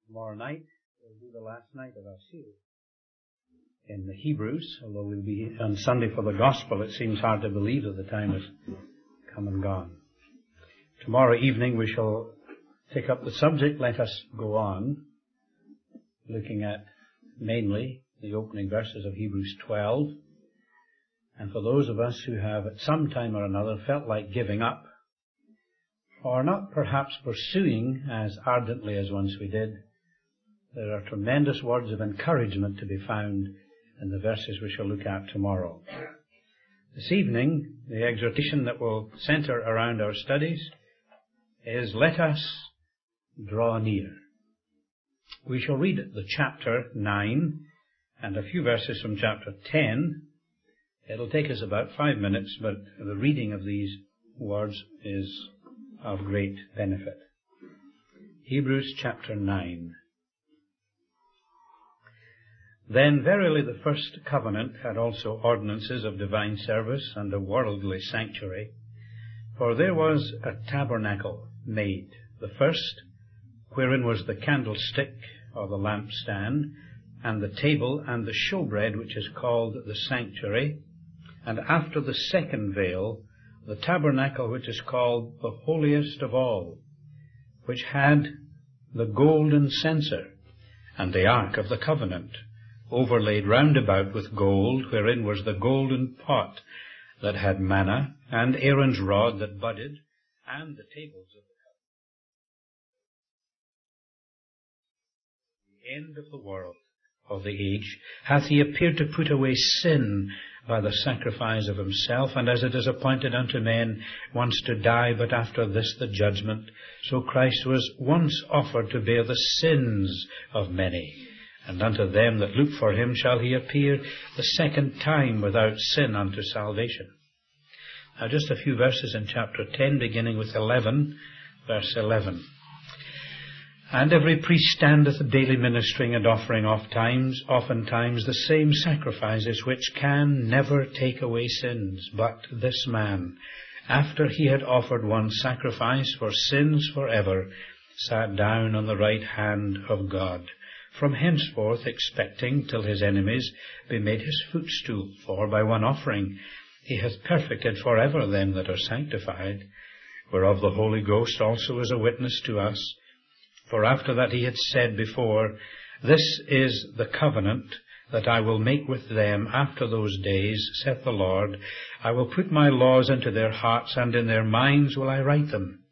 Tomorrow night will be the last night of our series in the Hebrews, although we'll be on Sunday for the Gospel. It seems hard to believe that the time has come and gone. Tomorrow evening we shall take up the subject. Let us go on, looking at mainly the opening verses of Hebrews 12. And for those of us who have at some time or another felt like giving up, or not perhaps pursuing as ardently as once we did, there are tremendous words of encouragement to be found in the verses we shall look at tomorrow. This evening, the exhortation that will center around our studies is, let us draw near. We shall read the chapter 9 and a few verses from chapter 10. It'll take us about 5 minutes, but the reading of these words is of great benefit. Hebrews chapter 9. Then verily the first covenant had also ordinances of divine service and a worldly sanctuary. For there was a tabernacle made, the first, wherein was the candlestick or the lampstand, and the table and the showbread, which is called the sanctuary, and after the second veil, the tabernacle which is called the holiest of all, which had the golden censer, and the ark of the covenant, overlaid round about with gold, wherein was the golden pot that had manna, and Aaron's rod that budded, and the tables of the covenant. The end of the world, of the age, hath he appeared to put away sin by the sacrifice of himself, and as it is appointed unto men once to die, but after this the judgment, so Christ was once offered to bear the sins of many. And unto them that look for him shall he appear the second time without sin unto salvation. Now just a few verses in chapter 10, beginning with 11, verse 11. And every priest standeth daily ministering and offering oftentimes the same sacrifices, which can never take away sins. But this man, after he had offered one sacrifice for sins forever, sat down on the right hand of God, from henceforth expecting till his enemies be made his footstool. For by one offering he hath perfected forever them that are sanctified, whereof the Holy Ghost also is a witness to us. For after that he had said before, This is the covenant that I will make with them after those days, saith the Lord. I will put my laws into their hearts, and in their minds will I write them.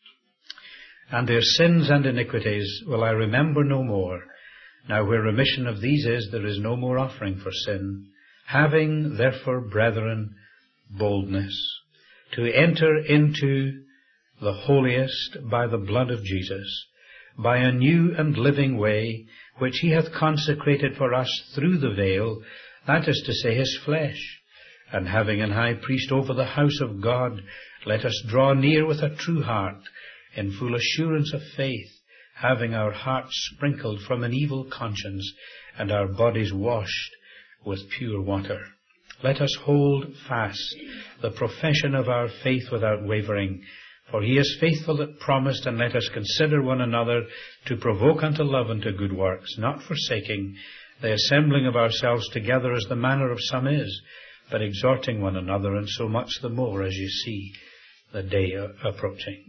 And their sins and iniquities will I remember no more. Now where remission of these is, there is no more offering for sin. Having therefore, brethren, boldness to enter into the holiest by the blood of Jesus, by a new and living way, which he hath consecrated for us through the veil, that is to say, his flesh. And having an high priest over the house of God, let us draw near with a true heart, in full assurance of faith, having our hearts sprinkled from an evil conscience, and our bodies washed with pure water. Let us hold fast the profession of our faith without wavering, for he is faithful that promised. And let us consider one another to provoke unto love and to good works, not forsaking the assembling of ourselves together as the manner of some is, but exhorting one another, and so much the more as you see the day approaching.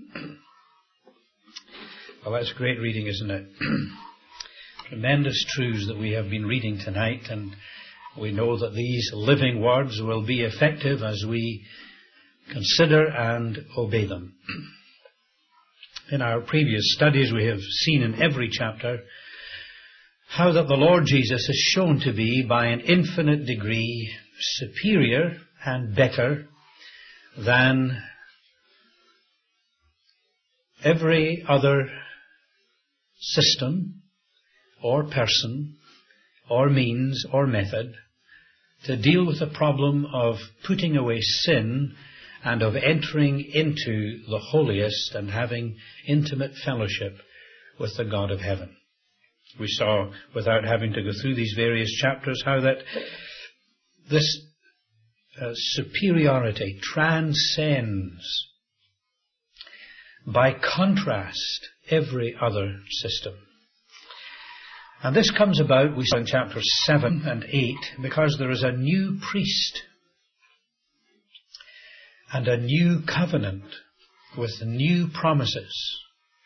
Well, that's great reading, isn't it? Tremendous truths that we have been reading tonight, and we know that these living words will be effective as we consider and obey them. In our previous studies, we have seen in every chapter how that the Lord Jesus is shown to be, by an infinite degree, superior and better than every other system or person or means or method to deal with the problem of putting away sin and of entering into the holiest and having intimate fellowship with the God of heaven. We saw, without having to go through these various chapters, how that this superiority transcends, by contrast, every other system. And this comes about, we saw in chapters 7 and 8, because there is a new priest and a new covenant with new promises.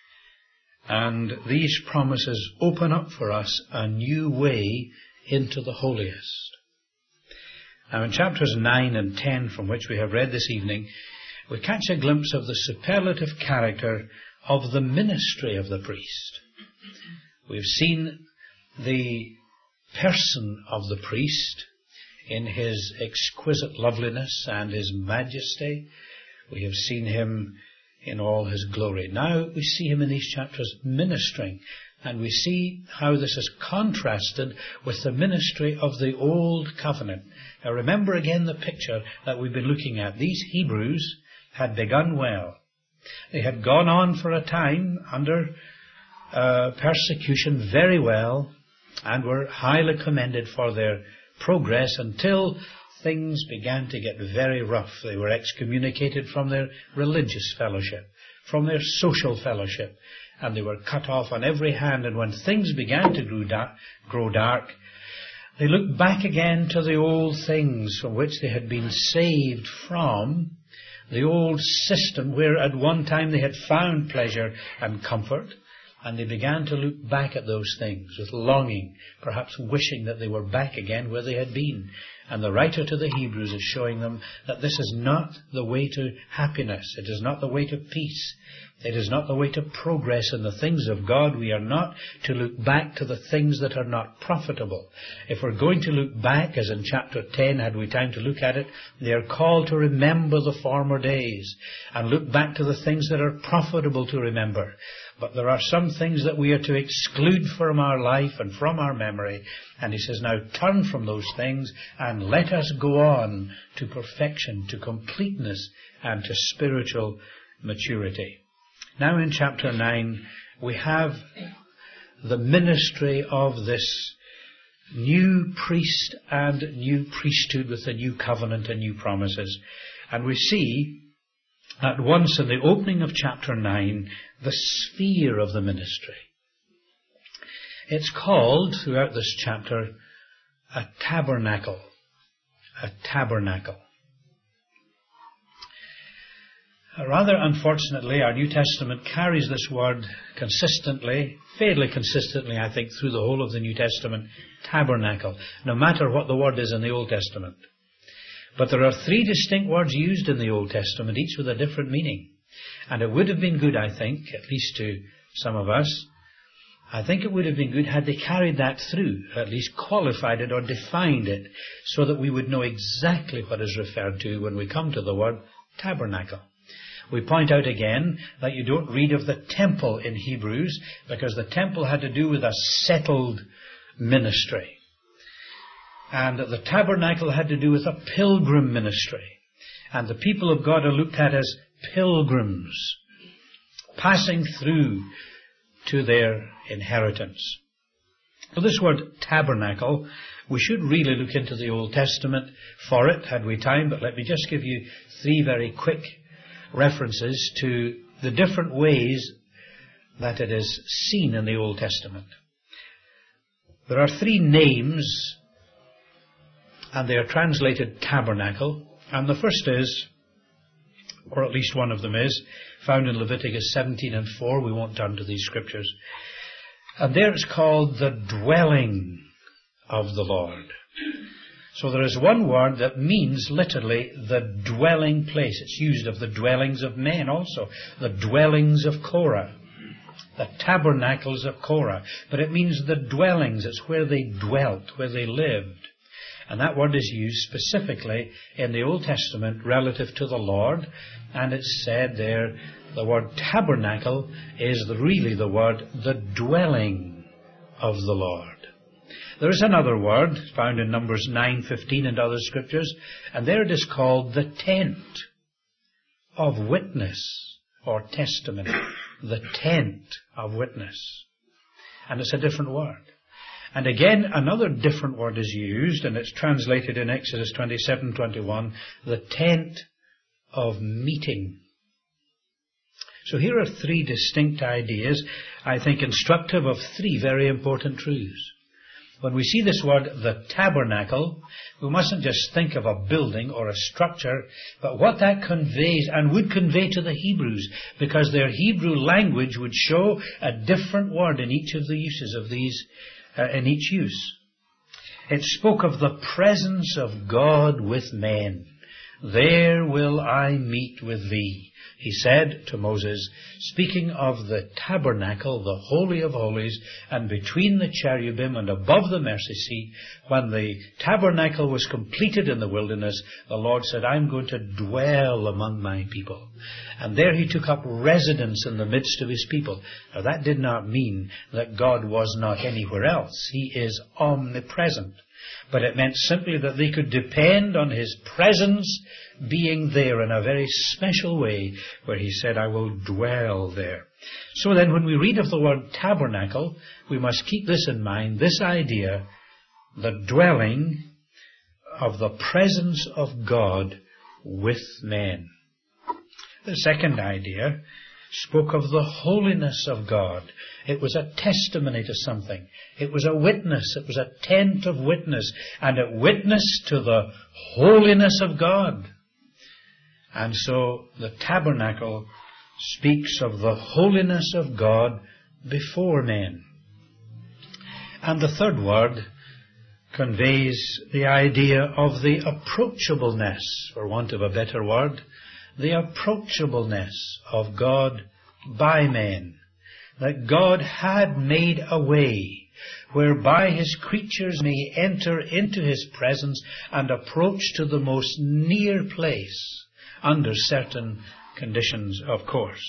And these promises open up for us a new way into the holiest. Now in chapters 9 and 10, from which we have read this evening, we catch a glimpse of the superlative character of the ministry of the priest. We've seen the person of the priest in his exquisite loveliness and his majesty. We have seen him in all his glory. Now we see him in these chapters ministering, and we see how this is contrasted with the ministry of the Old Covenant. Now remember again the picture that we've been looking at. These Hebrews had begun well. They had gone on for a time under persecution very well, and were highly commended for their progress until things began to get very rough. They were excommunicated from their religious fellowship, from their social fellowship, and they were cut off on every hand. And when things began to grow dark, they looked back again to the old things from which they had been saved from, the old system where at one time they had found pleasure and comfort. And they began to look back at those things with longing, perhaps wishing that they were back again where they had been. And the writer to the Hebrews is showing them that this is not the way to happiness. It is not the way to peace. It is not the way to progress in the things of God. We are not to look back to the things that are not profitable. If we're going to look back, as in chapter 10, had we time to look at it, they are called to remember the former days and look back to the things that are profitable to remember. But there are some things that we are to exclude from our life and from our memory. And he says, now turn from those things and let us go on to perfection, to completeness, and to spiritual maturity. Now in chapter 9, we have the ministry of this new priest and new priesthood with the new covenant and new promises. And we see at once in the opening of chapter 9, the sphere of the ministry. It's called, throughout this chapter, a tabernacle. A tabernacle. Rather unfortunately, our New Testament carries this word consistently, fairly consistently, I think, through the whole of the New Testament, tabernacle, no matter what the word is in the Old Testament. But there are three distinct words used in the Old Testament, each with a different meaning. And it would have been good, I think, at least to some of us, I think it would have been good had they carried that through, at least qualified it or defined it, so that we would know exactly what is referred to when we come to the word tabernacle. We point out again that you don't read of the temple in Hebrews, because the temple had to do with a settled ministry. And the tabernacle had to do with a pilgrim ministry. And the people of God are looked at as pilgrims, passing through to their inheritance. So this word tabernacle, we should really look into the Old Testament for it, had we time, but let me just give you three very quick references to the different ways that it is seen in the Old Testament. There are three names, and they are translated tabernacle, and the first is, or at least one of them is, found in Leviticus 17 and 4. We won't turn to these scriptures. And there it's called the dwelling of the Lord. So there is one word that means literally the dwelling place. It's used of the dwellings of men also, the dwellings of Korah, the tabernacles of Korah. But it means the dwellings. It's where they dwelt, where they lived. And that word is used specifically in the Old Testament relative to the Lord. And it's said there, the word tabernacle is really the word, the dwelling of the Lord. There is another word found in Numbers 9:15 and other scriptures, and there it is called the tent of witness or testimony. The tent of witness. And it's a different word. And again, another different word is used, and it's translated in Exodus 27:21, the tent of meeting. So here are three distinct ideas, I think instructive of three very important truths. When we see this word, the tabernacle, we mustn't just think of a building or a structure, but what that conveys and would convey to the Hebrews, because their Hebrew language would show a different word in each of the uses of these, in each use. It spoke of the presence of God with men. There will I meet with thee, he said to Moses, speaking of the tabernacle, the Holy of Holies, and between the cherubim and above the mercy seat. When the tabernacle was completed in the wilderness, the Lord said, I'm going to dwell among my people. And there he took up residence in the midst of his people. Now that did not mean that God was not anywhere else. He is omnipresent. But it meant simply that they could depend on his presence being there in a very special way, where he said, I will dwell there. So then when we read of the word tabernacle, we must keep this in mind, this idea, the dwelling of the presence of God with men. The second idea spoke of the holiness of God. It was a testimony to something. It was a witness. It was a tent of witness. And it witnessed to the holiness of God. And so the tabernacle speaks of the holiness of God before men. And the third word conveys the idea of the approachableness, for want of a better word, the approachableness of God by men. That God had made a way whereby his creatures may enter into his presence and approach to the most near place under certain conditions, of course.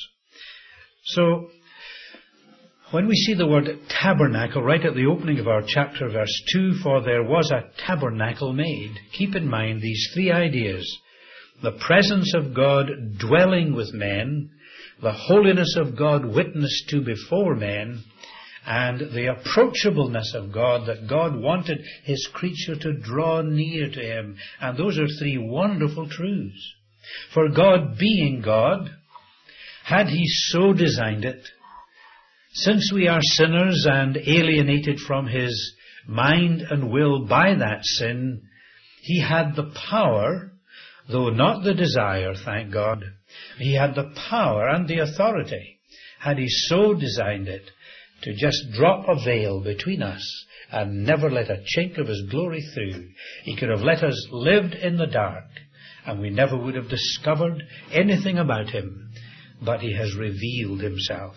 So, when we see the word tabernacle right at the opening of our chapter, verse 2, for there was a tabernacle made, keep in mind these three ideas. The presence of God dwelling with men, the holiness of God witnessed to before men, and the approachableness of God, that God wanted his creature to draw near to him. And those are three wonderful truths. For God being God, had he so designed it, since we are sinners and alienated from his mind and will by that sin, he had the power, though not the desire, thank God, he had the power and the authority, had he so designed it, to just drop a veil between us and never let a chink of his glory through. He could have let us live in the dark, and we never would have discovered anything about him, but he has revealed himself.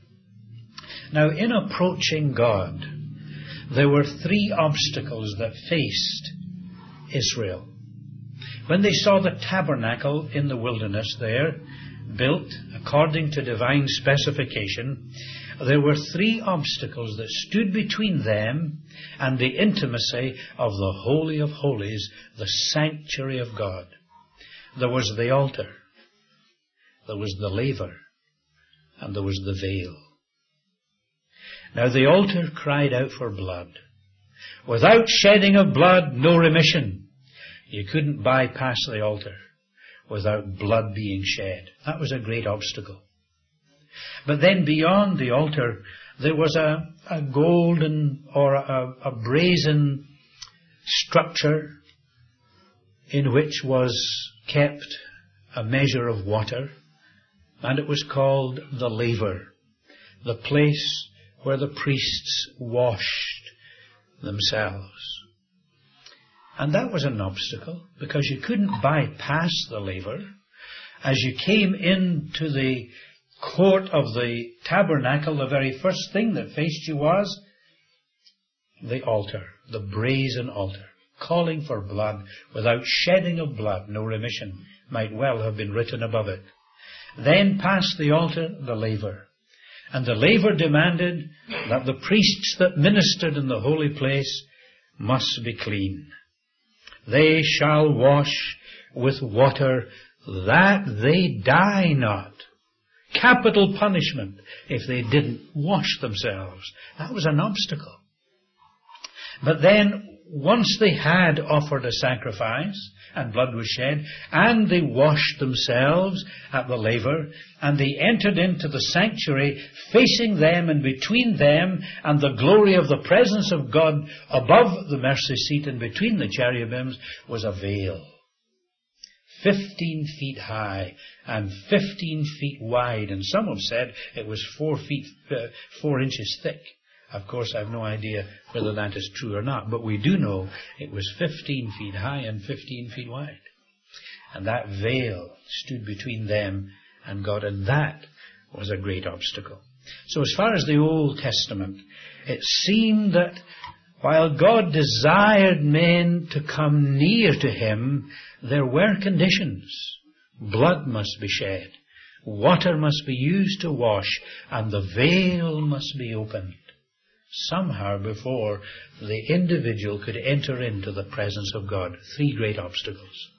Now, in approaching God, there were three obstacles that faced Israel. When they saw the tabernacle in the wilderness there, built according to divine specification, there were three obstacles that stood between them and the intimacy of the Holy of Holies, the sanctuary of God. There was the altar, there was the laver, and there was the veil. Now the altar cried out for blood. Without shedding of blood, no remission. You couldn't bypass the altar without blood being shed. That was a great obstacle. But then beyond the altar, there was a golden or a brazen structure in which was kept a measure of water, and it was called the laver, the place where the priests washed themselves. And that was an obstacle, because you couldn't bypass the laver. As you came into the court of the tabernacle, the very first thing that faced you was the altar, the brazen altar, calling for blood. Without shedding of blood, no remission, might well have been written above it. Then past the altar, the laver. And the laver demanded that the priests that ministered in the holy place must be clean. They shall wash with water that they die not. Capital punishment if they didn't wash themselves. That was an obstacle. But then, once they had offered a sacrifice, and blood was shed, and they washed themselves at the laver, and they entered into the sanctuary, facing them and between them and the glory of the presence of God above the mercy seat and between the cherubims was a veil. 15 feet high and 15 feet wide, and some have said it was 4 inches thick. Of course, I have no idea whether that is true or not, but we do know it was 15 feet high and 15 feet wide. And that veil stood between them and God, and that was a great obstacle. So as far as the Old Testament, it seemed that while God desired men to come near to Him, there were conditions. Blood must be shed, water must be used to wash, and the veil must be opened somehow before the individual could enter into the presence of God. 3 great obstacles.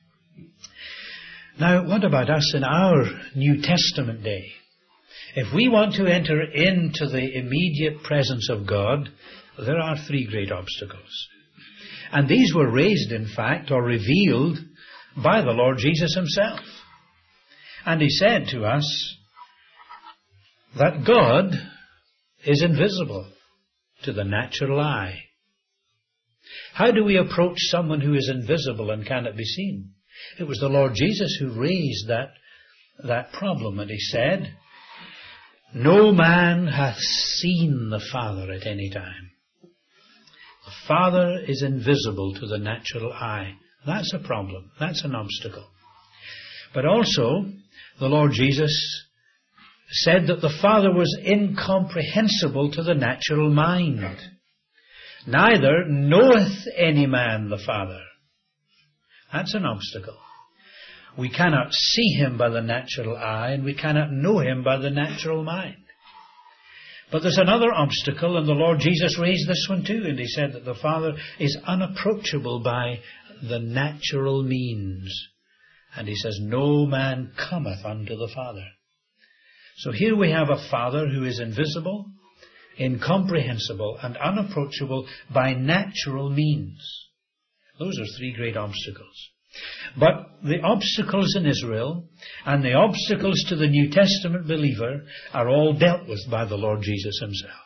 Now, what about us in our New Testament day? If we want to enter into the immediate presence of God, there are 3 great obstacles. And these were raised, in fact, or revealed by the Lord Jesus Himself. And He said to us that God is invisible to the natural eye. How do we approach someone who is invisible and cannot be seen? It was the Lord Jesus who raised that problem, and He said, "No man hath seen the Father at any time." The Father is invisible to the natural eye. That's a problem. That's an obstacle. But also, the Lord Jesus said that the Father was incomprehensible to the natural mind. Neither knoweth any man the Father. That's an obstacle. We cannot see Him by the natural eye, and we cannot know Him by the natural mind. But there's another obstacle, and the Lord Jesus raised this one too, and He said that the Father is unapproachable by the natural means. And He says, "No man cometh unto the Father." So here we have a Father who is invisible, incomprehensible, and unapproachable by natural means. Those are 3 great obstacles. But the obstacles in Israel and the obstacles to the New Testament believer are all dealt with by the Lord Jesus Himself.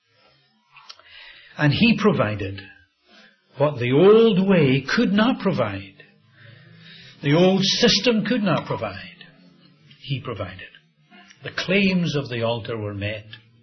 And He provided what the old way could not provide. The old system could not provide. He provided. The claims of the altar were met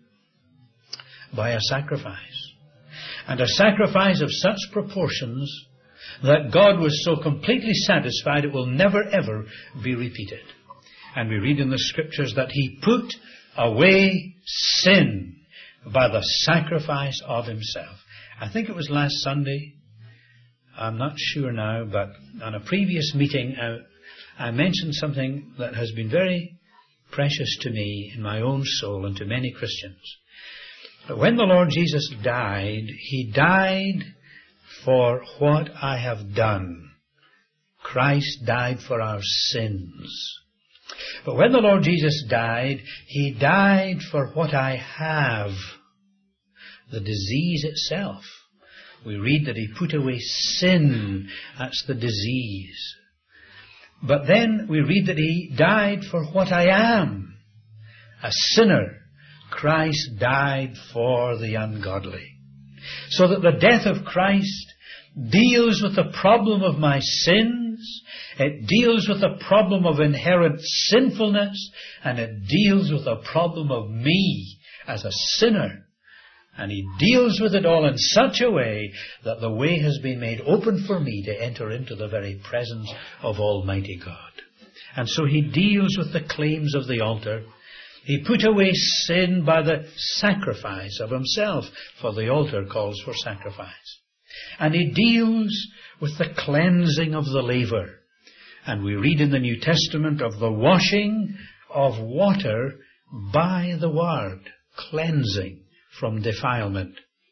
by a sacrifice. And a sacrifice of such proportions that God was so completely satisfied it will never ever be repeated. And we read in the Scriptures that He put away sin by the sacrifice of Himself. I think it was last Sunday, I'm not sure now, but on a previous meeting I mentioned something that has been very precious to me in my own soul and to many Christians. But when the Lord Jesus died, He died for what I have done. Christ died for our sins. But when the Lord Jesus died, He died for what I have, the disease itself. We read that He put away sin. That's the disease. But then we read that He died for what I am, a sinner. Christ died for the ungodly. So that the death of Christ deals with the problem of my sins, it deals with the problem of inherent sinfulness, and it deals with the problem of me as a sinner. And He deals with it all in such a way that the way has been made open for me to enter into the very presence of Almighty God. And so He deals with the claims of the altar. He put away sin by the sacrifice of Himself, for the altar calls for sacrifice. And He deals with the cleansing of the laver. And we read in the New Testament of the washing of water by the Word, cleansing from defilement.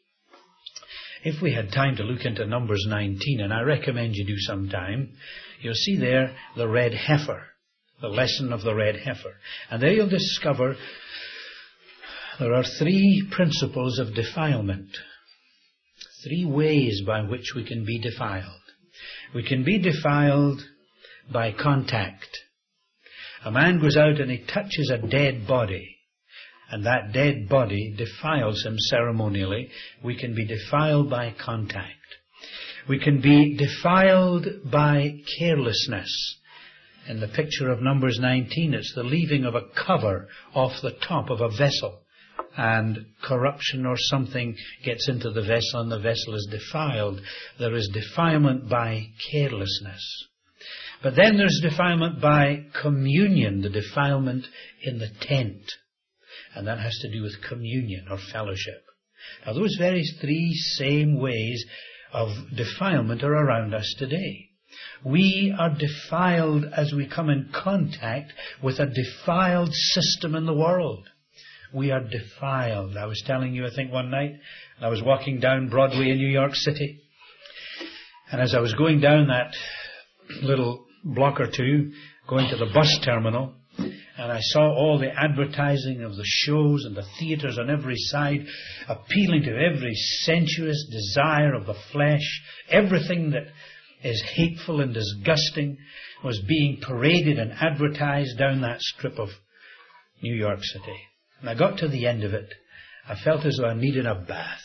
If we had time to look into Numbers 19, and I recommend you do sometime, you'll see there the red heifer, the lesson of the red heifer. And there you'll discover there are 3 principles of defilement. three ways by which we can be defiled. We can be defiled by contact. A man goes out and he touches a dead body, and that dead body defiles him ceremonially. We can be defiled by contact. We can be defiled by carelessness. In the picture of Numbers 19, it's the leaving of a cover off the top of a vessel, and corruption or something gets into the vessel and the vessel is defiled. There is defilement by carelessness. But then there's defilement by communion, the defilement in the tent. And that has to do with communion or fellowship. Now those very three same ways of defilement are around us today. We are defiled as we come in contact with a defiled system in the world. We are defiled. I was telling you, I think one night, I was walking down Broadway in New York City. And as I was going down that little block or two, going to the bus terminal, and I saw all the advertising of the shows and the theatres on every side, appealing to every sensuous desire of the flesh. Everything that is hateful and disgusting was being paraded and advertised down that strip of New York City. And I got to the end of it. I felt as though I needed a bath.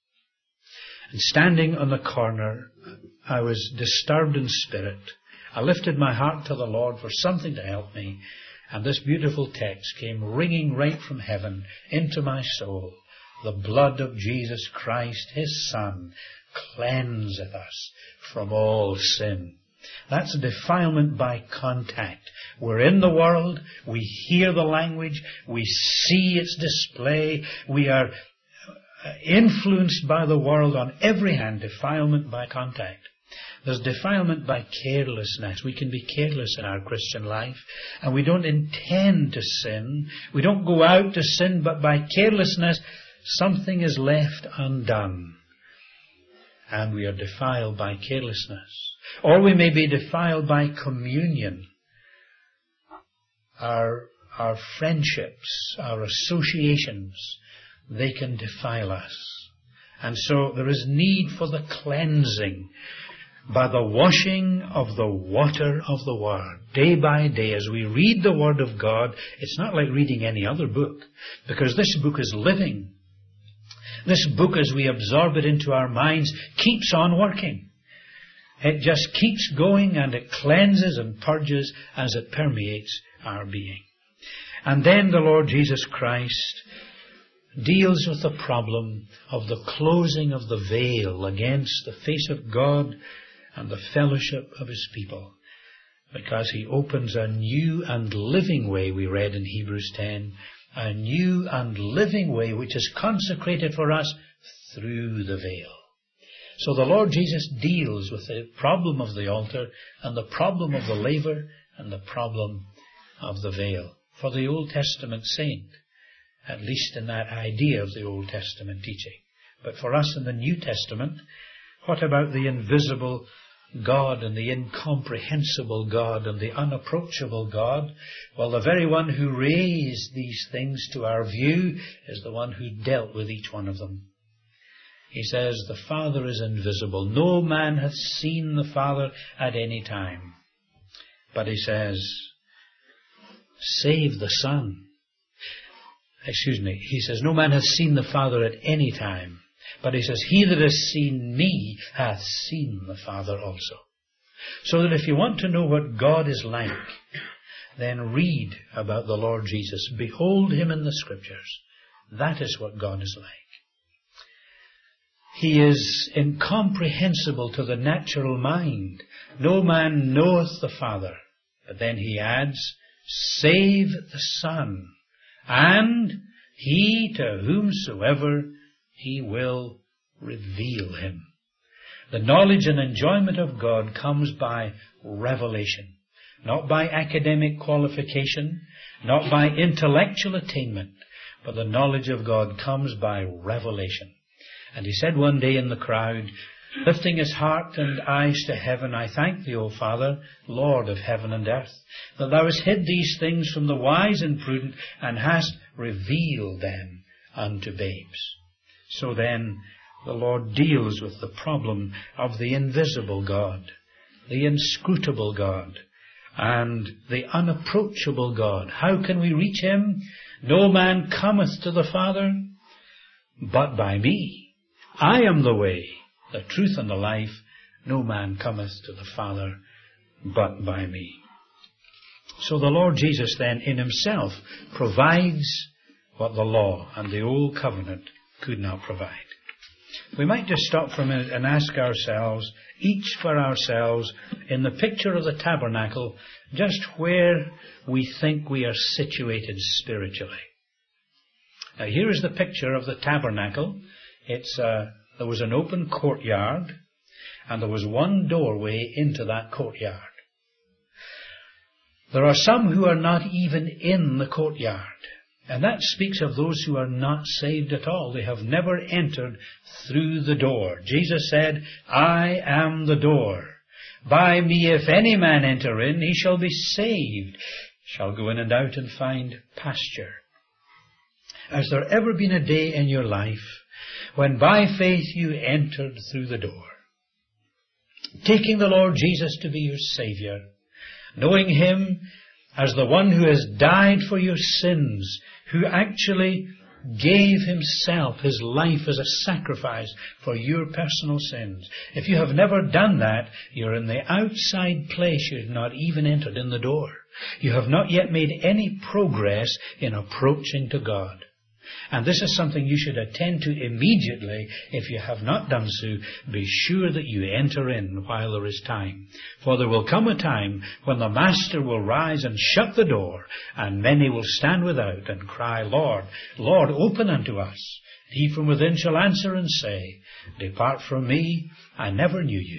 And standing on the corner, I was disturbed in spirit. I lifted my heart to the Lord for something to help me. And this beautiful text came ringing right from heaven into my soul. The blood of Jesus Christ, His Son, cleanseth us from all sin. That's defilement by contact. We're in the world, we hear the language, we see its display, we are influenced by the world on every hand. Defilement by contact. There's defilement by carelessness. We can be careless in our Christian life, and we don't intend to sin. We don't go out to sin, but by carelessness, something is left undone. And we are defiled by carelessness. Or we may be defiled by communion. Our friendships, our associations, they can defile us. And so there is need for the cleansing by the washing of the water of the Word. Day by day, as we read the Word of God, it's not like reading any other book, because this book is living. This book, as we absorb it into our minds, keeps on working. It just keeps going, and it cleanses and purges as it permeates our being. And then the Lord Jesus Christ deals with the problem of the closing of the veil against the face of God and the fellowship of His people, because He opens a new and living way, we read in Hebrews 10, a new and living way which is consecrated for us through the veil. So the Lord Jesus deals with the problem of the altar and the problem of the laver and the problem of the veil for the Old Testament saint, at least in that idea of the Old Testament teaching. But for us in the New Testament, what about the invisible God and the incomprehensible God and the unapproachable God? Well, the very one who raised these things to our view is the one who dealt with each one of them. He says, the Father is invisible. No man hath seen the Father at any time. But he says, save the Son. He says, no man hath seen the Father at any time. But he says, he that has seen me hath seen the Father also. So that if you want to know what God is like, then read about the Lord Jesus. Behold Him in the Scriptures. That is what God is like. He is incomprehensible to the natural mind. No man knoweth the Father. But then he adds, save the Son, and He to whomsoever He will reveal Him. The knowledge and enjoyment of God comes by revelation, not by academic qualification, not by intellectual attainment, but the knowledge of God comes by revelation. And he said one day in the crowd, lifting his heart and eyes to heaven, I thank Thee, O Father, Lord of heaven and earth, that Thou hast hid these things from the wise and prudent, and hast revealed them unto babes. So then, the Lord deals with the problem of the invisible God, the inscrutable God, and the unapproachable God. How can we reach Him? No man cometh to the Father but by me. I am the way, the truth, and the life. No man cometh to the Father but by me. So the Lord Jesus then in Himself provides what the law and the old covenant could not provide. We might just stop for a minute and ask ourselves, each for ourselves, in the picture of the tabernacle, just where we think we are situated spiritually. Now here is the picture of the tabernacle. There was an open courtyard, and there was one doorway into that courtyard. There are some who are not even in the courtyard. And that speaks of those who are not saved at all. They have never entered through the door. Jesus said, I am the door. By me if any man enter in, he shall be saved, shall go in and out and find pasture. Has there ever been a day in your life when by faith you entered through the door, taking the Lord Jesus to be your Saviour, knowing Him as the one who has died for your sins, who actually gave Himself, His life as a sacrifice for your personal sins? If you have never done that, you're in the outside place. You have not even entered in the door. You have not yet made any progress in approaching to God. And this is something you should attend to immediately. If you have not done so, be sure that you enter in while there is time. For there will come a time when the Master will rise and shut the door, and many will stand without and cry, Lord, Lord, open unto us. He from within shall answer and say, Depart from me, I never knew you.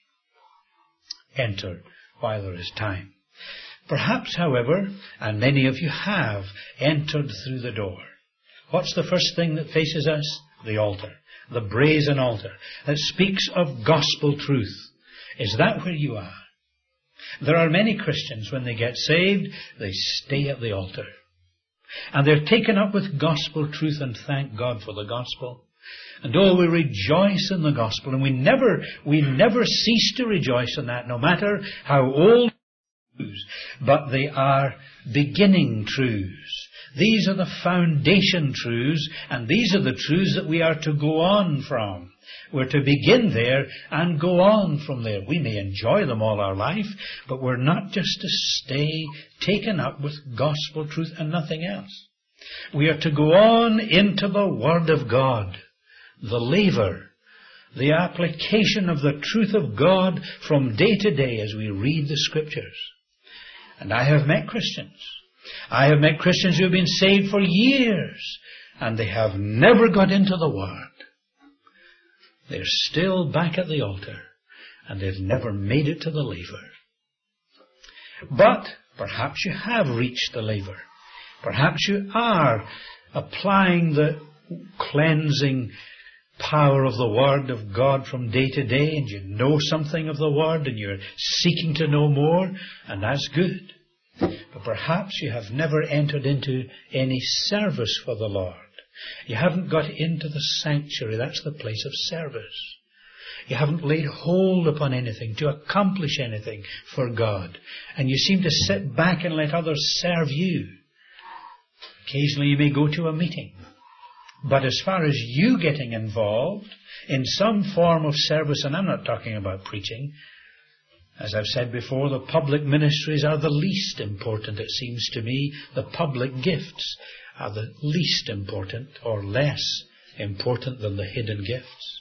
Enter while there is time. Perhaps, however, and many of you have entered through the door. What's the first thing that faces us? The altar. The brazen altar that speaks of gospel truth. Is that where you are? There are many Christians, when they get saved, they stay at the altar. And they're taken up with gospel truth, and thank God for the gospel. And we rejoice in the gospel, and we never cease to rejoice in that, no matter how old truths, but they are beginning truths. These are the foundation truths, and these are the truths that we are to go on from. We're to begin there and go on from there. We may enjoy them all our life, but we're not just to stay taken up with gospel truth and nothing else. We are to go on into the Word of God, the laver, the application of the truth of God from day to day as we read the Scriptures. And I have met Christians who have been saved for years, and they have never got into the Word. They're still back at the altar, and they've never made it to the laver. But perhaps you have reached the laver. Perhaps you are applying the cleansing power of the Word of God from day to day, and you know something of the Word, and you're seeking to know more, and that's good. But perhaps you have never entered into any service for the Lord. You haven't got into the sanctuary. That's the place of service. You haven't laid hold upon anything to accomplish anything for God. And you seem to sit back and let others serve you. Occasionally you may go to a meeting. But as far as you getting involved in some form of service, and I'm not talking about preaching, as I've said before, the public ministries are the least important, it seems to me. The public gifts are the least important, or less important than the hidden gifts.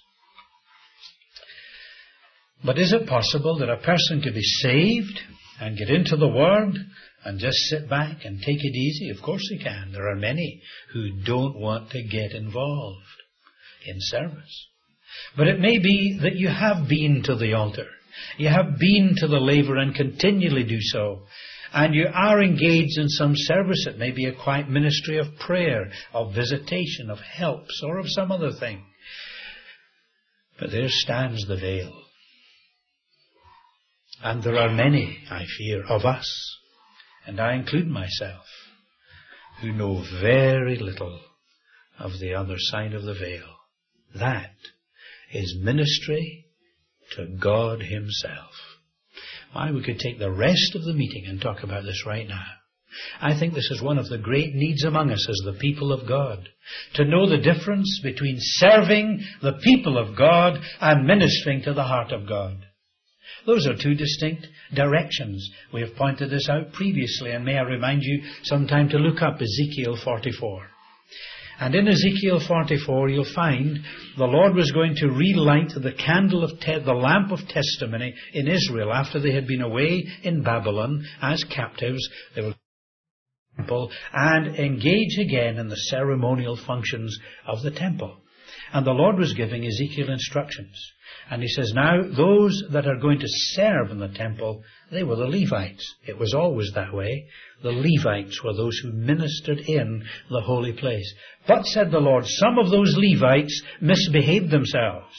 But is it possible that a person could be saved and get into the Word and just sit back and take it easy? Of course he can. There are many who don't want to get involved in service. But it may be that you have been to the altar. You have been to the laver and continually do so. And you are engaged in some service. It may be a quiet ministry of prayer, of visitation, of helps, or of some other thing. But there stands the veil. And there are many, I fear, of us, and I include myself, who know very little of the other side of the veil. That his ministry to God himself. Why, we could take the rest of the meeting and talk about this right now. I think this is one of the great needs among us as the people of God, to know the difference between serving the people of God and ministering to the heart of God. Those are two distinct directions. We have pointed this out previously, and may I remind you sometime to look up Ezekiel 44. And in Ezekiel 44 you'll find the Lord was going to relight the candle of the lamp of testimony in Israel after they had been away in Babylon as captives. They were and engage again in the ceremonial functions of the temple. And the Lord was giving Ezekiel instructions. And he says, now, those that are going to serve in the temple, they were the Levites. It was always that way. The Levites were those who ministered in the holy place. But, said the Lord, some of those Levites misbehaved themselves.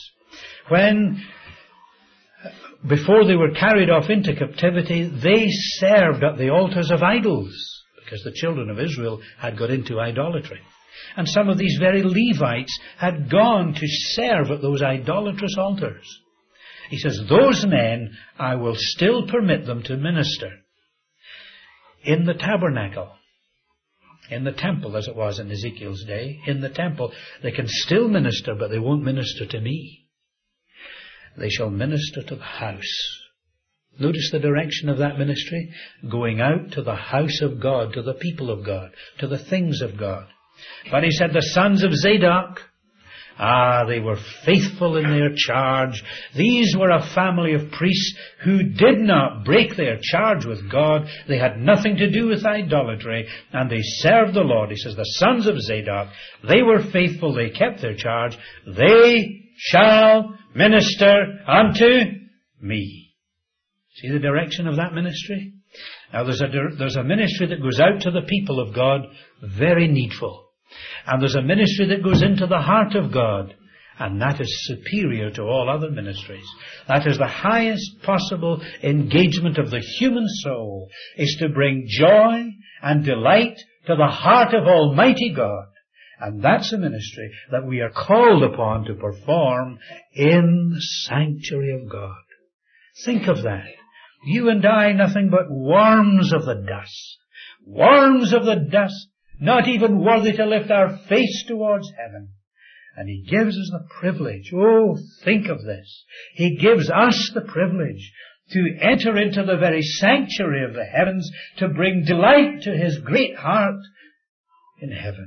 Before they were carried off into captivity, they served at the altars of idols, because the children of Israel had got into idolatry. And some of these very Levites had gone to serve at those idolatrous altars. He says, those men, I will still permit them to minister in the tabernacle, in the temple, as it was in Ezekiel's day. In the temple, they can still minister, but they won't minister to me. They shall minister to the house. Notice the direction of that ministry, going out to the house of God, to the people of God, to the things of God. But he said, the sons of Zadok, they were faithful in their charge. These were a family of priests who did not break their charge with God. They had nothing to do with idolatry, and they served the Lord. He says, the sons of Zadok, they were faithful, they kept their charge. They shall minister unto me. See the direction of that ministry? Now there's a ministry that goes out to the people of God, very needful. And there's a ministry that goes into the heart of God, and that is superior to all other ministries. That is the highest possible engagement of the human soul, is to bring joy and delight to the heart of Almighty God. And that's a ministry that we are called upon to perform in the sanctuary of God. Think of that. You and I, nothing but worms of the dust. Worms of the dust, not even worthy to lift our face towards heaven. And he gives us the privilege. Oh, think of this. He gives us the privilege to enter into the very sanctuary of the heavens, to bring delight to his great heart in heaven.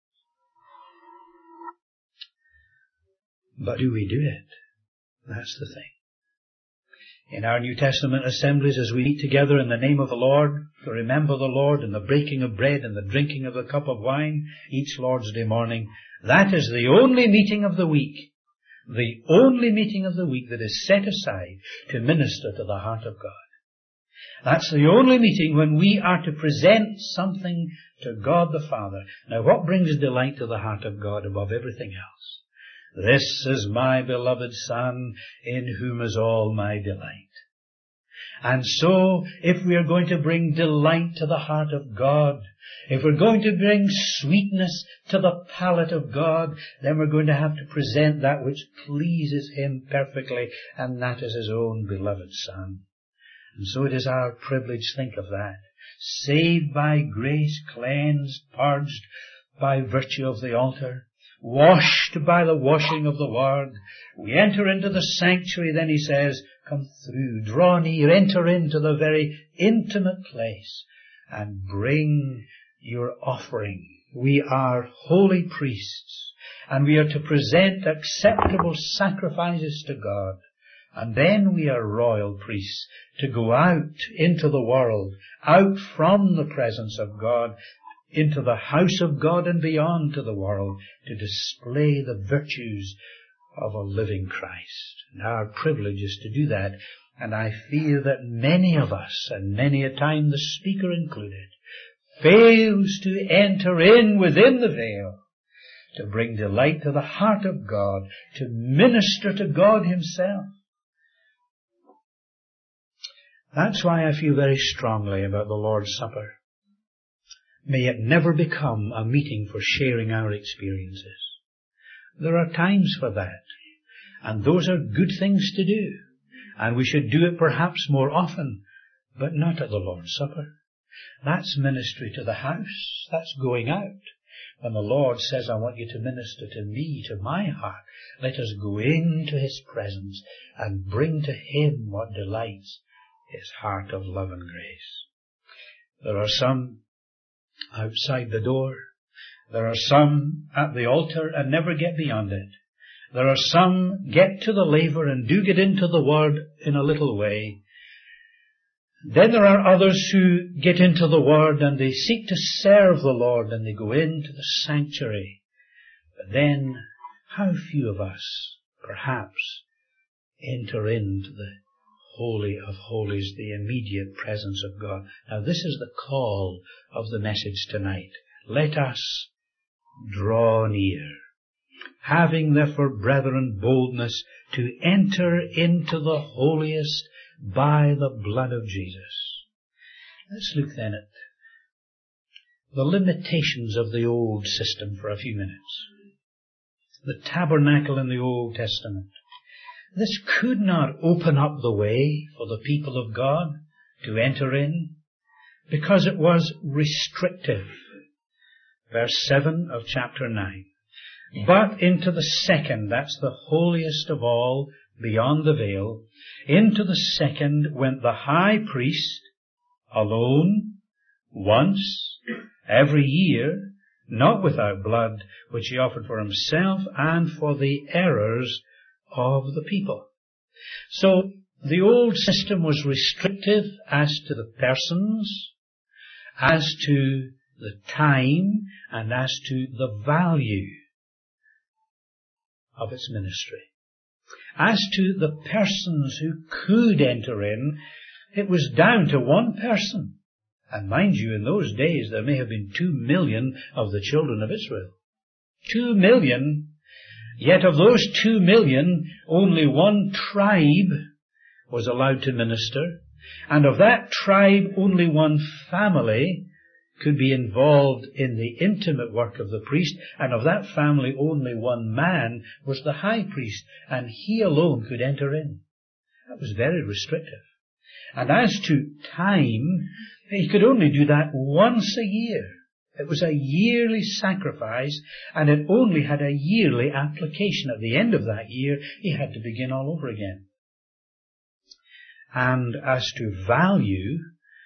But do we do it? That's the thing. In our New Testament assemblies, as we meet together in the name of the Lord, to remember the Lord in the breaking of bread and the drinking of the cup of wine each Lord's Day morning, that is the only meeting of the week. The only meeting of the week that is set aside to minister to the heart of God. That's the only meeting when we are to present something to God the Father. Now, what brings delight to the heart of God above everything else? This is my beloved Son, in whom is all my delight. And so, if we are going to bring delight to the heart of God, if we're going to bring sweetness to the palate of God, then we're going to have to present that which pleases him perfectly, and that is his own beloved Son. And so it is our privilege, think of that. Saved by grace, cleansed, purged by virtue of the altar, washed by the washing of the Word. We enter into the sanctuary, then he says, come through, draw near, enter into the very intimate place and bring your offering. We are holy priests, and we are to present acceptable sacrifices to God. And then we are royal priests to go out into the world, out from the presence of God, into the house of God and beyond to the world, to display the virtues of a living Christ. And our privilege is to do that. And I fear that many of us, and many a time the speaker included, fails to enter in within the veil, to bring delight to the heart of God, to minister to God himself. That's why I feel very strongly about the Lord's Supper. May it never become a meeting for sharing our experiences. There are times for that. And those are good things to do. And we should do it perhaps more often, but not at the Lord's Supper. That's ministry to the house. That's going out. When the Lord says, I want you to minister to me, to my heart, let us go into His presence and bring to Him what delights His heart of love and grace. There are some outside the door. There are some at the altar and never get beyond it. There are some get to the laver and do get into the Word in a little way. Then there are others who get into the Word and they seek to serve the Lord and they go into the sanctuary. But then, how few of us, perhaps, enter into the Holy of Holies, the immediate presence of God. Now this is the call of the message tonight. Let us draw near, having therefore, brethren, boldness to enter into the holiest by the blood of Jesus. Let's look then at the limitations of the old system for a few minutes. The tabernacle in the Old Testament. This could not open up the way for the people of God to enter in because it was restrictive. Verse 7 of chapter 9. But into the second, that's the holiest of all, beyond the veil, into the second went the high priest alone, once, every year, not without blood, which he offered for himself and for the errors of the people. So the old system was restrictive as to the persons, as to the time, and as to the value of its ministry. As to the persons who could enter in, it was down to one person. And mind you, in those days there may have been 2 million of the children of Israel. 2 million. Yet of those 2 million, only one tribe was allowed to minister. And of that tribe, only one family could be involved in the intimate work of the priest, and of that family only one man was the high priest, and he alone could enter in. That was very restrictive. And as to time, he could only do that once a year. It was a yearly sacrifice, and it only had a yearly application. At the end of that year, he had to begin all over again. And as to value,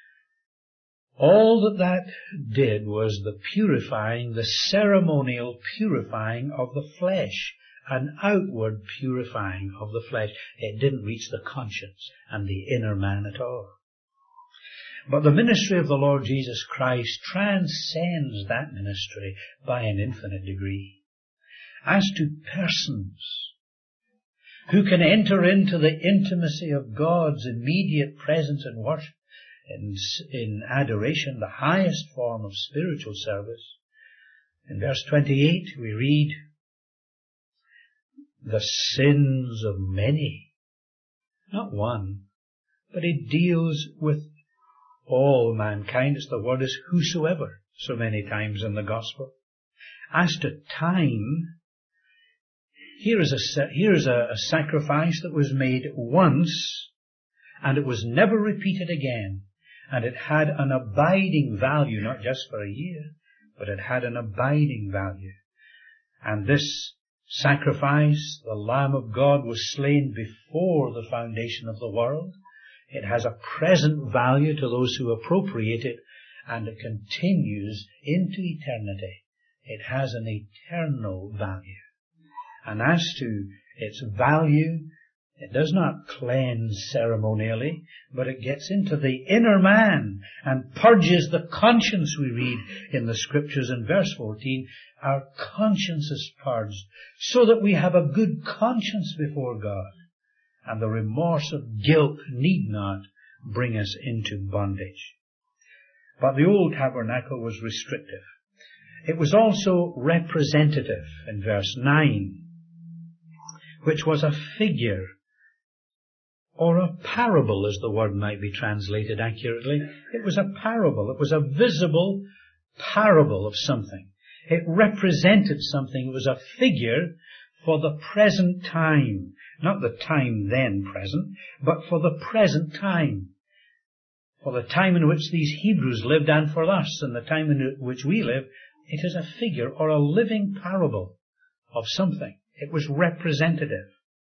all that did was the purifying, the ceremonial purifying of the flesh, an outward purifying of the flesh. It didn't reach the conscience and the inner man at all. But the ministry of the Lord Jesus Christ transcends that ministry by an infinite degree. As to persons who can enter into the intimacy of God's immediate presence and worship, in adoration, the highest form of spiritual service. In verse 28 we read, the sins of many, not one, but it deals with all mankind. The word is whosoever, so many times in the gospel. As to time, here is a sacrifice that was made once, and it was never repeated again. And it had an abiding value, not just for a year, but it had an abiding value. And this sacrifice, the Lamb of God, was slain before the foundation of the world. It has a present value to those who appropriate it, and it continues into eternity. It has an eternal value. And as to its value, it does not cleanse ceremonially, but it gets into the inner man and purges the conscience, we read in the Scriptures in verse 14. Our conscience is purged so that we have a good conscience before God, and the remorse of guilt need not bring us into bondage. But the old tabernacle was restrictive. It was also representative in verse 9, which was a figure, or a parable, as the word might be translated accurately. It was a parable. It was a visible parable of something. It represented something. It was a figure for the present time. Not the time then present, but for the present time. For the time in which these Hebrews lived and for us, and the time in which we live, it is a figure or a living parable of something. It was representative.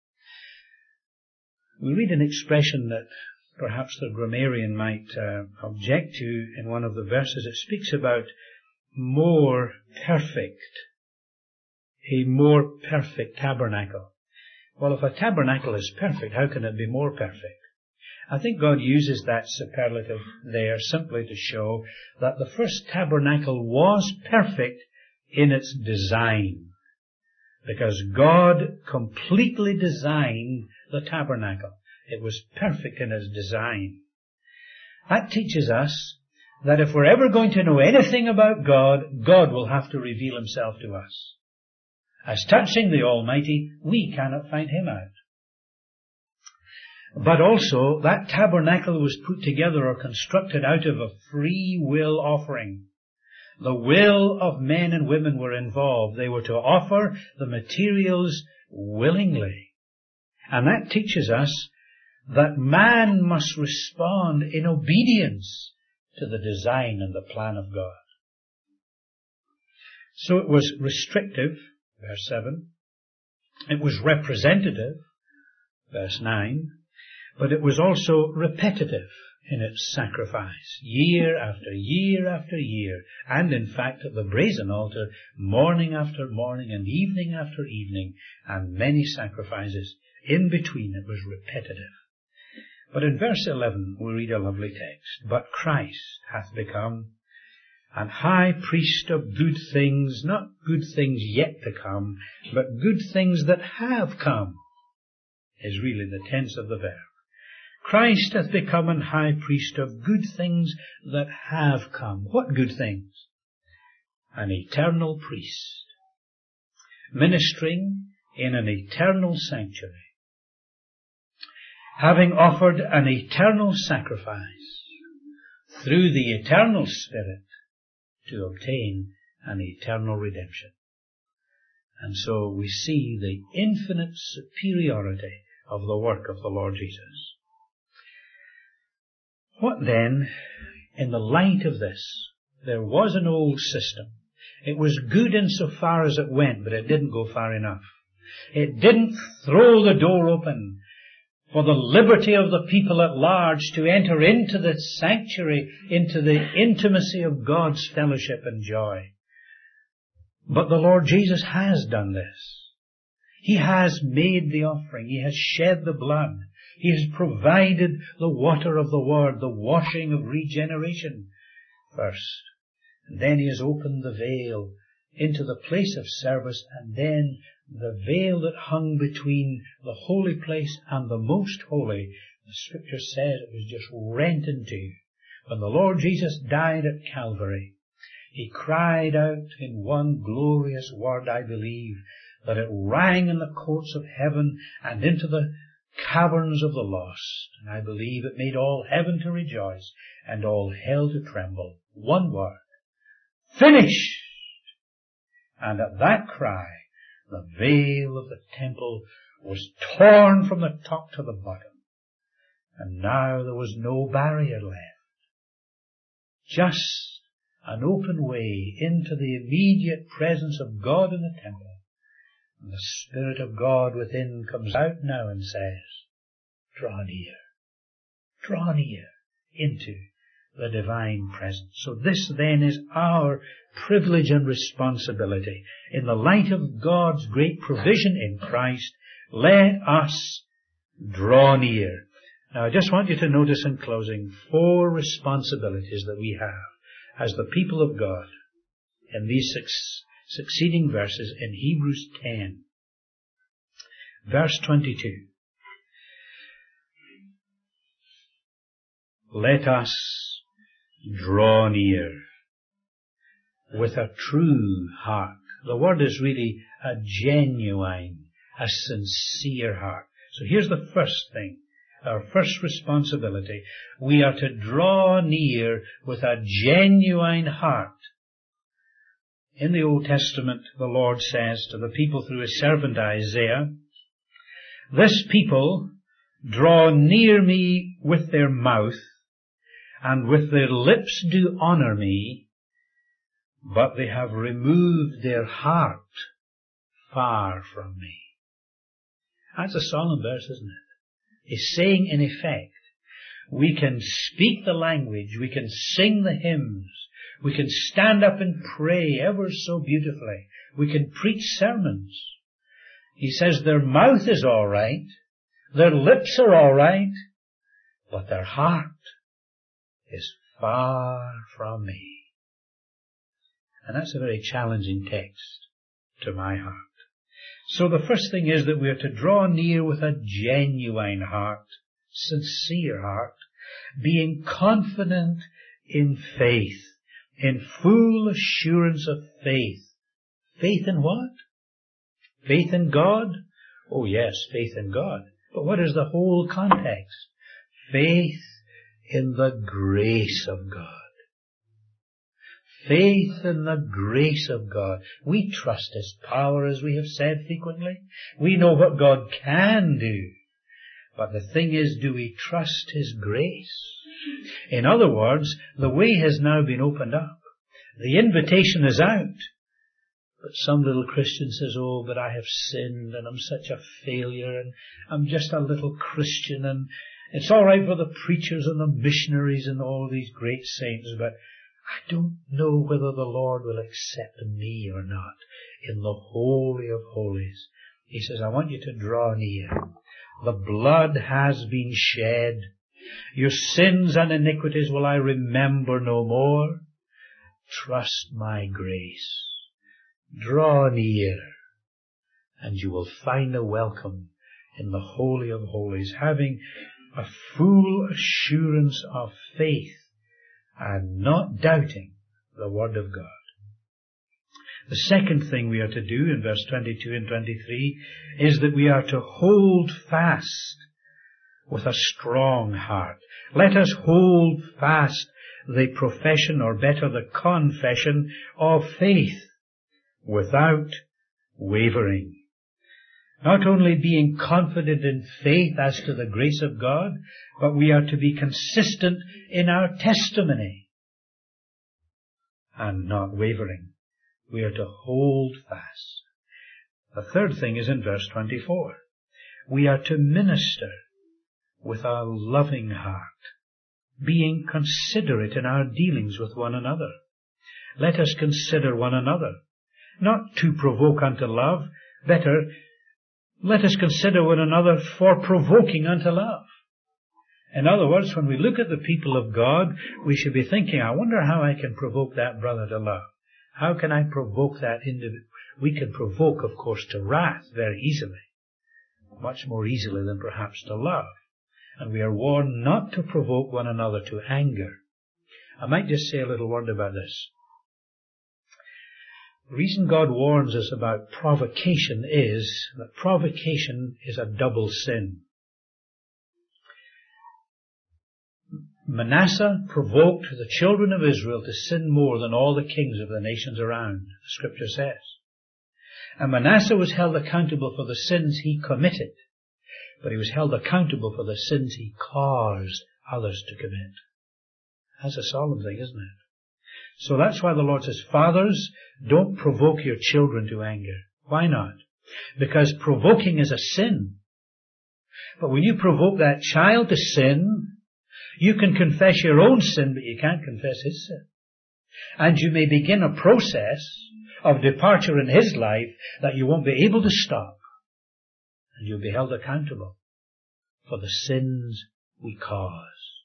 We read an expression that perhaps the grammarian might object to in one of the verses. It speaks about more perfect, a more perfect tabernacle. Well, if a tabernacle is perfect, how can it be more perfect? I think God uses that superlative there simply to show that the first tabernacle was perfect in its design, because God completely designed the tabernacle. It was perfect in its design. That teaches us that if we're ever going to know anything about God, God will have to reveal himself to us. As touching the Almighty, we cannot find him out. But also, that tabernacle was put together or constructed out of a free will offering. The will of men and women were involved. They were to offer the materials willingly. And that teaches us that man must respond in obedience to the design and the plan of God. So it was restrictive, verse 7. It was representative, verse 9. But it was also repetitive in its sacrifice, year after year after year. And in fact, at the brazen altar, morning after morning and evening after evening, and many sacrifices in between. It was repetitive. But in verse 11, we read a lovely text. But Christ hath become an high priest of good things, not good things yet to come, but good things that have come, is really the tense of the verb. Christ hath become an high priest of good things that have come. What good things? An eternal priest, ministering in an eternal sanctuary, having offered an eternal sacrifice through the eternal Spirit to obtain an eternal redemption. And so we see the infinite superiority of the work of the Lord Jesus. What then, in the light of this? There was an old system. It was good insofar as it went, but it didn't go far enough. It didn't throw the door open for the liberty of the people at large to enter into the sanctuary, into the intimacy of God's fellowship and joy. But the Lord Jesus has done this. He has made the offering. He has shed the blood. He has provided the water of the Word, the washing of regeneration first. And then He has opened the veil into the place of service, and then the veil that hung between the holy place and the most holy, the Scripture says it was just rent in two. When the Lord Jesus died at Calvary, He cried out in one glorious word, I believe, that it rang in the courts of heaven and into the caverns of the lost. And I believe it made all heaven to rejoice and all hell to tremble. One word. Finished! And at that cry, the veil of the temple was torn from the top to the bottom. And now there was no barrier left. Just an open way into the immediate presence of God in the temple. And the Spirit of God within comes out now and says, draw near into the divine presence. So this then is our privilege and responsibility. In the light of God's great provision in Christ, let us draw near. Now I just want you to notice in closing 4 responsibilities that we have as the people of God in these succeeding verses in Hebrews 10. Verse 22. Let us draw near with a true heart. The word is really a genuine, a sincere heart. So here's the first thing, our first responsibility. We are to draw near with a genuine heart. In the Old Testament, the Lord says to the people through his servant Isaiah, "This people draw near me with their mouth, and with their lips do honor me, but they have removed their heart far from me." That's a solemn verse, isn't it? He's saying, in effect, we can speak the language, we can sing the hymns, we can stand up and pray ever so beautifully, we can preach sermons. He says their mouth is all right, their lips are all right, but their heart is far from me. And that's a very challenging text to my heart. So the first thing is that we are to draw near with a genuine heart, sincere heart, being confident in faith, in full assurance of faith. Faith in what? Faith in God? Oh yes, faith in God. But what is the whole context? Faith in the grace of God. Faith in the grace of God. We trust His power, as we have said frequently. We know what God can do. But the thing is, do we trust His grace? In other words, the way has now been opened up. The invitation is out. But some little Christian says, "Oh, but I have sinned and I'm such a failure and I'm just a little Christian and it's all right for the preachers and the missionaries and all these great saints, but I don't know whether the Lord will accept me or not in the Holy of Holies." He says, I want you to draw near. The blood has been shed. Your sins and iniquities will I remember no more. Trust my grace. Draw near, and you will find a welcome in the Holy of Holies, having a full assurance of faith and not doubting the Word of God. The second thing we are to do in verse 22 and 23 is that we are to hold fast with a strong heart. Let us hold fast the profession, or better, the confession of faith without wavering. Not only being confident in faith as to the grace of God, but we are to be consistent in our testimony and not wavering. We are to hold fast. The third thing is in verse 24. We are to minister with a loving heart, being considerate in our dealings with one another. Let us consider one another, not to provoke unto love, better, let us consider one another for provoking unto love. In other words, when we look at the people of God, we should be thinking, I wonder how I can provoke that brother to love. How can I provoke that individual? We can provoke, of course, to wrath very easily, much more easily than perhaps to love. And we are warned not to provoke one another to anger. I might just say a little word about this. The reason God warns us about provocation is that provocation is a double sin. Manasseh provoked the children of Israel to sin more than all the kings of the nations around, the Scripture says. And Manasseh was held accountable for the sins he committed, but he was held accountable for the sins he caused others to commit. That's a solemn thing, isn't it? So that's why the Lord says, fathers, don't provoke your children to anger. Why not? Because provoking is a sin. But when you provoke that child to sin, you can confess your own sin, but you can't confess his sin. And you may begin a process of departure in his life that you won't be able to stop. And you'll be held accountable for the sins we cause.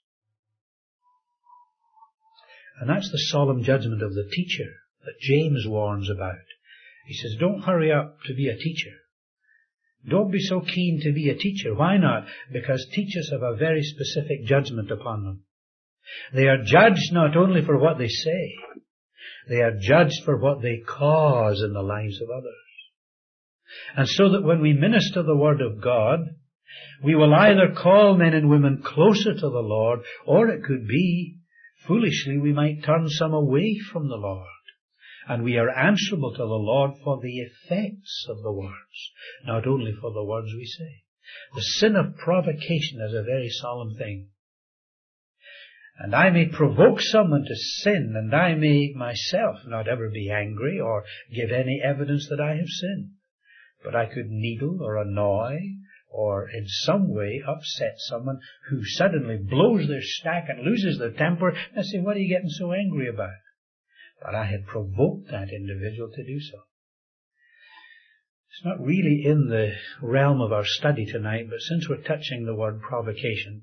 And that's the solemn judgment of the teacher that James warns about. He says, don't hurry up to be a teacher. Don't be so keen to be a teacher. Why not? Because teachers have a very specific judgment upon them. They are judged not only for what they say, they are judged for what they cause in the lives of others. And so that when we minister the Word of God, we will either call men and women closer to the Lord, or it could be, foolishly, we might turn some away from the Lord. And we are answerable to the Lord for the effects of the words, not only for the words we say. The sin of provocation is a very solemn thing. And I may provoke someone to sin, and I may myself not ever be angry or give any evidence that I have sinned. But I could needle or annoy or in some way upset someone who suddenly blows their stack and loses their temper. And I say, what are you getting so angry about? But I had provoked that individual to do so. It's not really in the realm of our study tonight, but since we're touching the word provocation,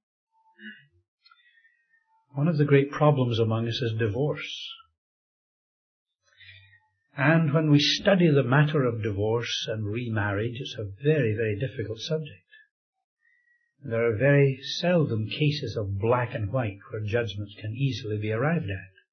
one of the great problems among us is divorce. And when we study the matter of divorce and remarriage, it's a very, very difficult subject. There are very seldom cases of black and white where judgments can easily be arrived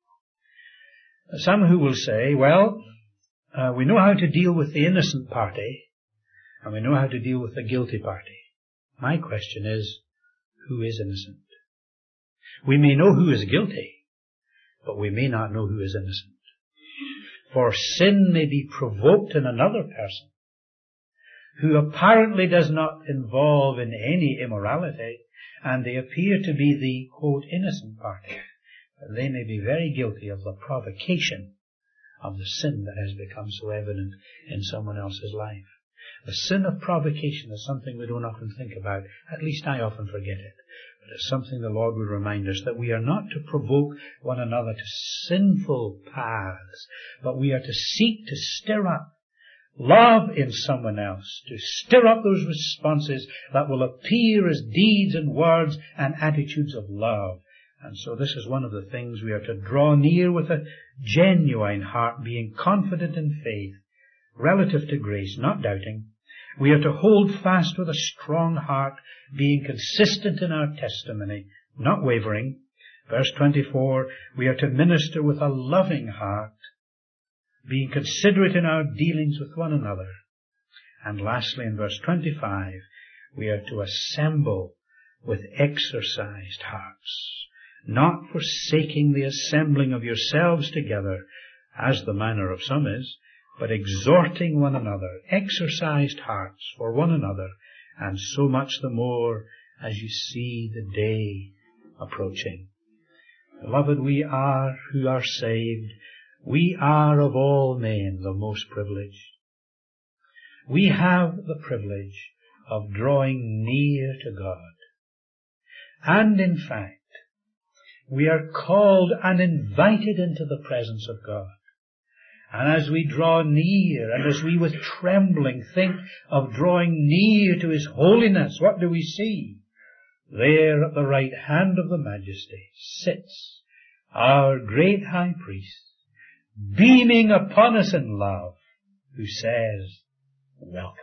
at. Some who will say, well, we know how to deal with the innocent party, and we know how to deal with the guilty party. My question is, who is innocent? We may know who is guilty, but we may not know who is innocent. For sin may be provoked in another person who apparently does not involve in any immorality, and they appear to be the, quote, innocent party. But they may be very guilty of the provocation of the sin that has become so evident in someone else's life. The sin of provocation is something we don't often think about. At least I often forget it. But it's something the Lord would remind us, that we are not to provoke one another to sinful paths, but we are to seek to stir up love in someone else, to stir up those responses that will appear as deeds and words and attitudes of love. And so this is one of the things we are to draw near with a genuine heart, being confident in faith, relative to grace, not doubting. We are to hold fast with a strong heart, being consistent in our testimony, not wavering. Verse 24, we are to minister with a loving heart, being considerate in our dealings with one another. And lastly, in verse 25, we are to assemble with exercised hearts, not forsaking the assembling of yourselves together, as the manner of some is, but exhorting one another, exercised hearts for one another, and so much the more as you see the day approaching. Beloved, we are who are saved. We are of all men the most privileged. We have the privilege of drawing near to God. And in fact, we are called and invited into the presence of God. And as we draw near, and as we with trembling think of drawing near to His holiness, what do we see? There at the right hand of the Majesty sits our great High Priest, beaming upon us in love, who says, welcome.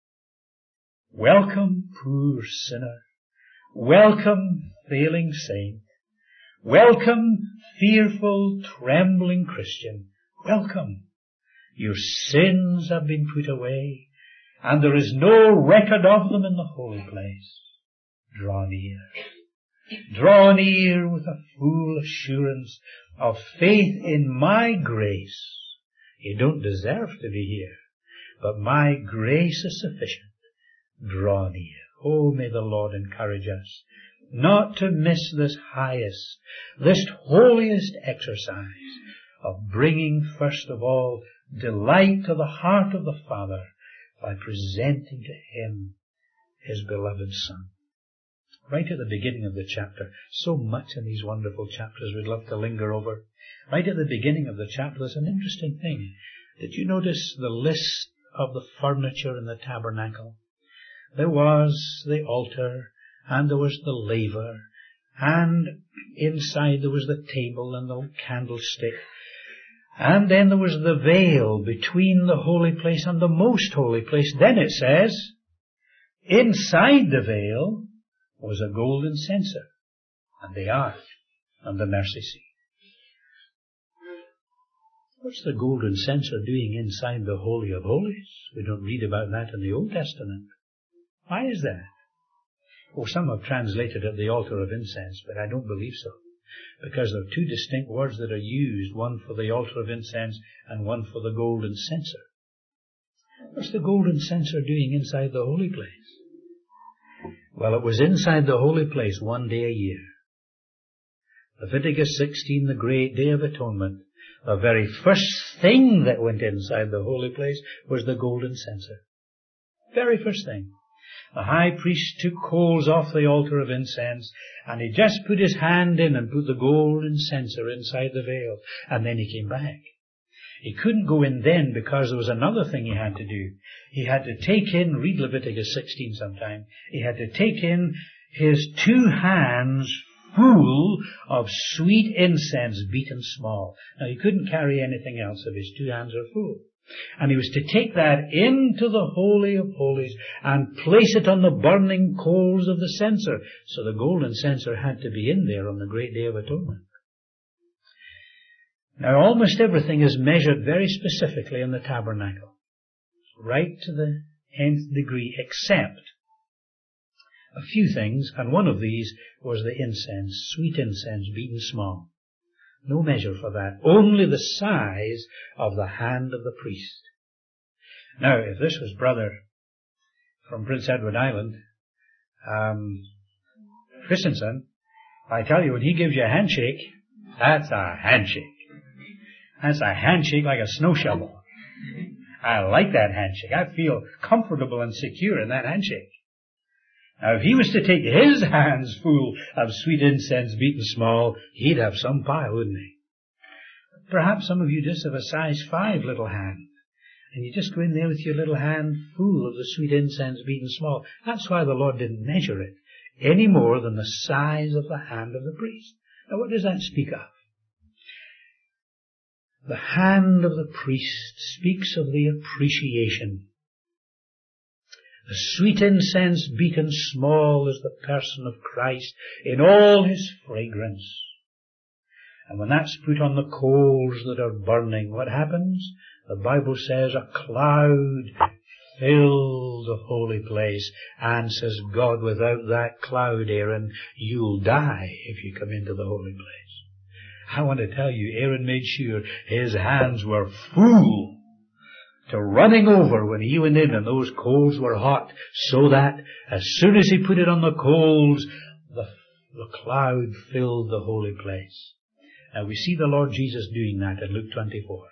Welcome, poor sinner. Welcome, failing saint. Welcome, fearful, trembling Christian. Welcome. Your sins have been put away, and there is no record of them in the holy place. Draw near. Draw near with a full assurance of faith in my grace. You don't deserve to be here, but my grace is sufficient. Draw near. Oh, may the Lord encourage us not to miss this highest, this holiest exercise of bringing, first of all, delight to the heart of the Father by presenting to Him His beloved Son. Right at the beginning of the chapter, so much in these wonderful chapters we'd love to linger over. Right at the beginning of the chapter, there's an interesting thing. Did you notice the list of the furniture in the tabernacle? There was the altar, and there was the laver, and inside there was the table and the candlestick. And then there was the veil between the holy place and the most holy place. Then it says, inside the veil was a golden censer, and the ark, and the mercy seat. What's the golden censer doing inside the Holy of Holies? We don't read about that in the Old Testament. Why is that? Well, some have translated it the altar of incense, but I don't believe so. because there are two distinct words that are used, one for the altar of incense and one for the golden censer. What's the golden censer doing inside the holy place? Well, it was inside the holy place one day a year. Leviticus 16, the great Day of Atonement, the very first thing that went inside the holy place was the golden censer. Very first thing. The high priest took coals off the altar of incense, and he just put his hand in and put the golden censer inside the veil, and then he came back. He couldn't go in then because there was another thing he had to do. He had to take in, read Leviticus 16 sometime, he had to take in his 2 hands full of sweet incense beaten small. Now he couldn't carry anything else if his 2 hands are full. And he was to take that into the Holy of Holies and place it on the burning coals of the censer. So the golden censer had to be in there on the great Day of Atonement. Now almost everything is measured very specifically in the tabernacle, right to the nth degree, except a few things, and one of these was the incense, sweet incense beaten small. No measure for that, only the size of the hand of the priest. Now, if this was brother from Prince Edward Island, Christensen, I tell you, when he gives you a handshake, that's a handshake. That's a handshake like a snow shovel. I like that handshake. I feel comfortable and secure in that handshake. Now, if he was to take his hands full of sweet incense beaten small, he'd have some pile, wouldn't he? Perhaps some of you just have a size 5 little hand, and you just go in there with your little hand full of the sweet incense beaten small. That's why the Lord didn't measure it any more than the size of the hand of the priest. Now, what does that speak of? The hand of the priest speaks of the appreciation. The sweet incense beaten small is the person of Christ in all his fragrance. And when that's put on the coals that are burning, what happens? The Bible says a cloud filled the holy place, and says God, without that cloud, Aaron, you'll die if you come into the holy place. I want to tell you, Aaron made sure his hands were full to running over when he went in and those coals were hot, so that as soon as he put it on the coals, the cloud filled the holy place. Now we see the Lord Jesus doing that in Luke 24.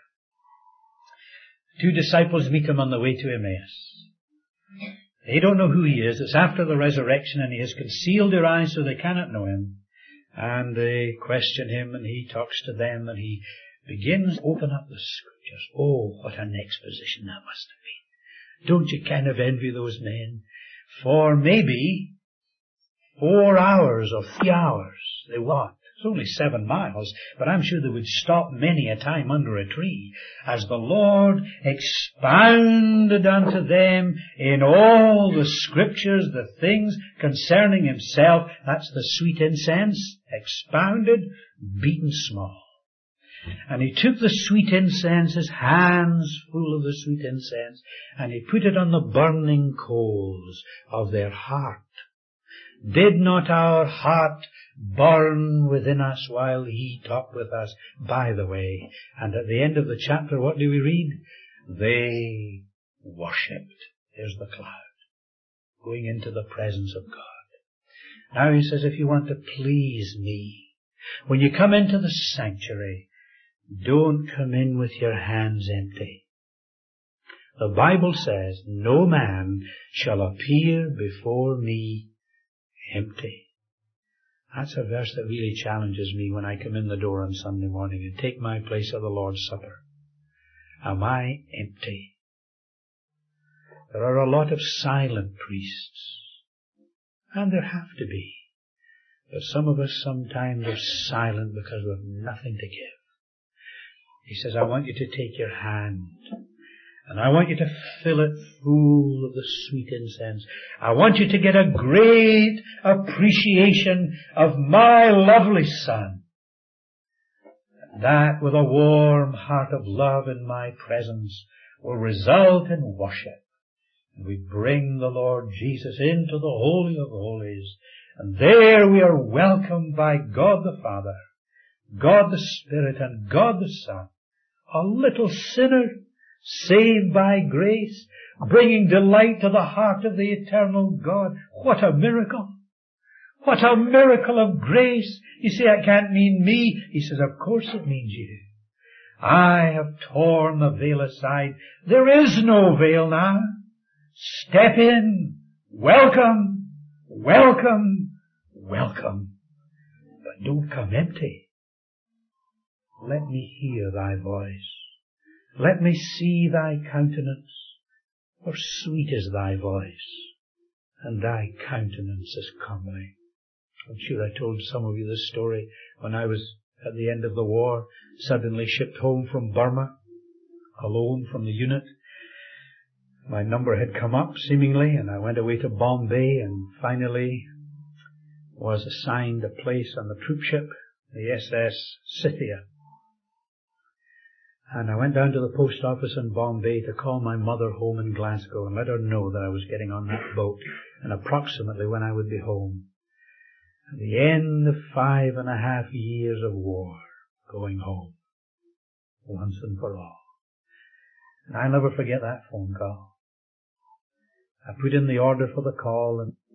2 disciples meet him on the way to Emmaus. They don't know who he is. It's after the resurrection, and he has concealed their eyes so they cannot know him. And they question him, and he talks to them, and he begins to open up the Scriptures. Oh, what an exposition that must have been. Don't you kind of envy those men? For maybe 4 hours or 3 hours they walked. It's only 7 miles, but I'm sure they would stop many a time under a tree as the Lord expounded unto them in all the Scriptures the things concerning himself. That's the sweet incense, expounded, beaten small. And he took the sweet incense, his hands full of the sweet incense, and he put it on the burning coals of their heart. Did not our heart burn within us while he talked with us? By the way, and at the end of the chapter, what do we read? They worshipped. There's the cloud, going into the presence of God. Now he says, if you want to please me, when you come into the sanctuary, don't come in with your hands empty. The Bible says, no man shall appear before me empty. That's a verse that really challenges me when I come in the door on Sunday morning and take my place at the Lord's Supper. Am I empty? There are a lot of silent priests, and there have to be. But some of us sometimes are silent because we have nothing to give. He says, I want you to take your hand, and I want you to fill it full of the sweet incense. I want you to get a great appreciation of my lovely Son. That with a warm heart of love in my presence will result in worship. And we bring the Lord Jesus into the Holy of Holies. And there we are welcomed by God the Father. God the Spirit and God the Son, a little sinner, saved by grace, bringing delight to the heart of the eternal God. What a miracle! What a miracle of grace! You say, it can't mean me. He says, of course it means you. I have torn the veil aside. There is no veil now. Step in. Welcome. Welcome. Welcome. But don't come empty. Let me hear thy voice. Let me see thy countenance. For sweet is thy voice, and thy countenance is comely. I'm sure I told some of you this story when I was at the end of the war, suddenly shipped home from Burma, alone from the unit. My number had come up, seemingly, and I went away to Bombay and finally was assigned a place on the troop ship, the SS Scythia. And I went down to the post office in Bombay to call my mother home in Glasgow and let her know that I was getting on that boat and approximately when I would be home. At the end of 5.5 years of war, going home, once and for all. And I'll never forget that phone call. I put in the order for the call, and